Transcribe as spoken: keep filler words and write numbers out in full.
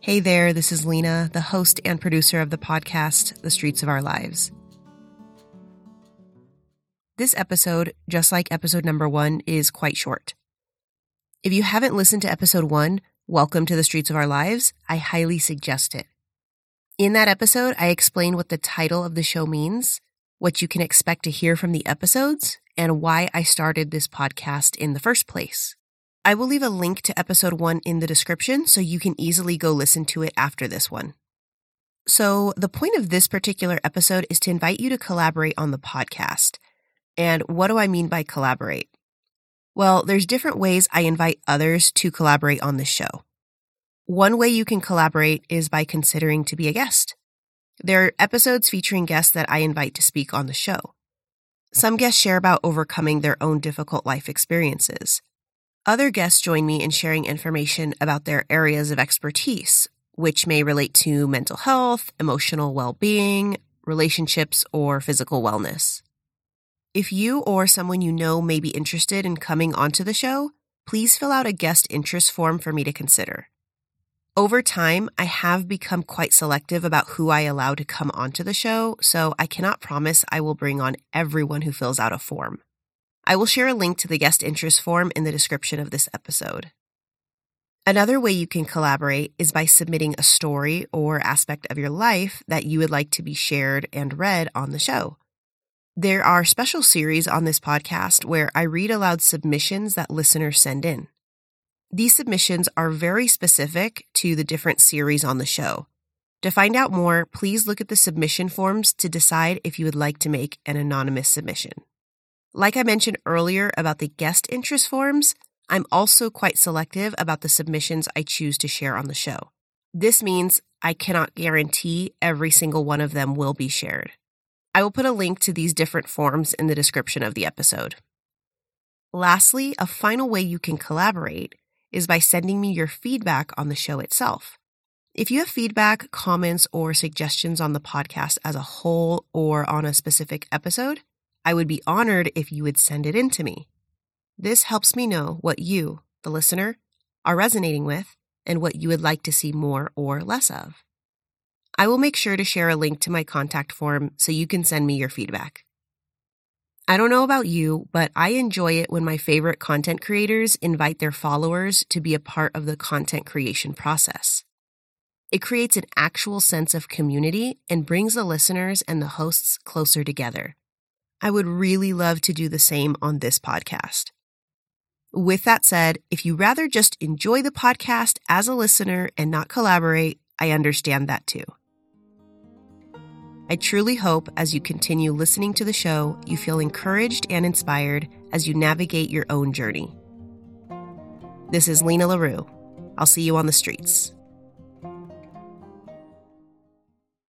Hey there, this is Lena, the host and producer of the podcast, The Streets of Our Lives. This episode, just like episode number one, is quite short. If you haven't listened to episode one, Welcome to the Streets of Our Lives, I highly suggest it. In that episode, I explain what the title of the show means, what you can expect to hear from the episodes, and why I started this podcast in the first place. I will leave a link to episode one in the description so you can easily go listen to it after this one. So the point of this particular episode is to invite you to collaborate on the podcast. And what do I mean by collaborate? Well, there's different ways I invite others to collaborate on this show. One way you can collaborate is by considering to be a guest. There are episodes featuring guests that I invite to speak on the show. Some guests share about overcoming their own difficult life experiences. Other guests join me in sharing information about their areas of expertise, which may relate to mental health, emotional well-being, relationships, or physical wellness. If you or someone you know may be interested in coming onto the show, please fill out a guest interest form for me to consider. Over time, I have become quite selective about who I allow to come onto the show, so I cannot promise I will bring on everyone who fills out a form. I will share a link to the guest interest form in the description of this episode. Another way you can collaborate is by submitting a story or aspect of your life that you would like to be shared and read on the show. There are special series on this podcast where I read aloud submissions that listeners send in. These submissions are very specific to the different series on the show. To find out more, please look at the submission forms to decide if you would like to make an anonymous submission. Like I mentioned earlier about the guest interest forms, I'm also quite selective about the submissions I choose to share on the show. This means I cannot guarantee every single one of them will be shared. I will put a link to these different forms in the description of the episode. Lastly, a final way you can collaborate is by sending me your feedback on the show itself. If you have feedback, comments, or suggestions on the podcast as a whole or on a specific episode, I would be honored if you would send it in to me. This helps me know what you, the listener, are resonating with and what you would like to see more or less of. I will make sure to share a link to my contact form so you can send me your feedback. I don't know about you, but I enjoy it when my favorite content creators invite their followers to be a part of the content creation process. It creates an actual sense of community and brings the listeners and the hosts closer together. I would really love to do the same on this podcast. With that said, if you rather just enjoy the podcast as a listener and not collaborate, I understand that too. I truly hope as you continue listening to the show, you feel encouraged and inspired as you navigate your own journey. This is Lena LaRue. I'll see you on the streets.